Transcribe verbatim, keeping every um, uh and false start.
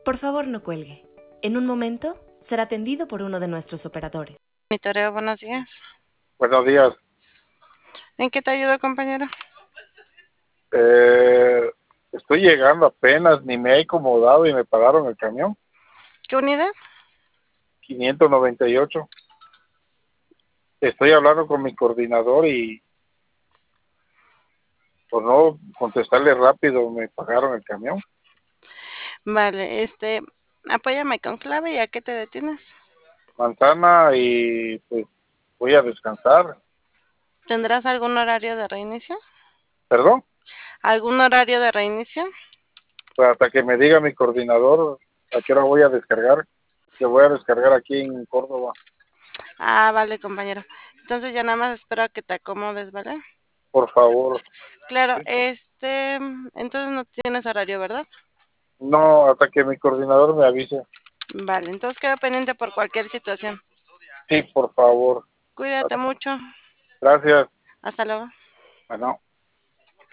Por favor, no cuelgue. En un momento será atendido por uno de nuestros operadores. Monitoreo, buenos días. Buenos días. ¿En qué te ayudo, compañero? Eh, estoy llegando apenas, ni me he acomodado y me pagaron el camión. ¿Qué unidad? quinientos noventa y ocho. Estoy hablando con mi coordinador y por no contestarle rápido me pagaron el camión. Vale, este, apóyame con clave y ¿a qué te detienes? Manzana y pues voy a descansar. ¿Tendrás algún horario de reinicio? ¿Perdón? ¿Algún horario de reinicio? Pues hasta que me diga mi coordinador a qué hora voy a descargar. Que voy a descargar aquí en Córdoba. Ah, vale, compañero. Entonces ya nada más espero a que te acomodes, ¿vale? Por favor. Claro, este, entonces no tienes horario, ¿verdad? No, hasta que mi coordinador me avise. Vale, entonces quedo pendiente por cualquier situación. Sí, por favor. Cuídate mucho. Gracias. Hasta luego. Bueno.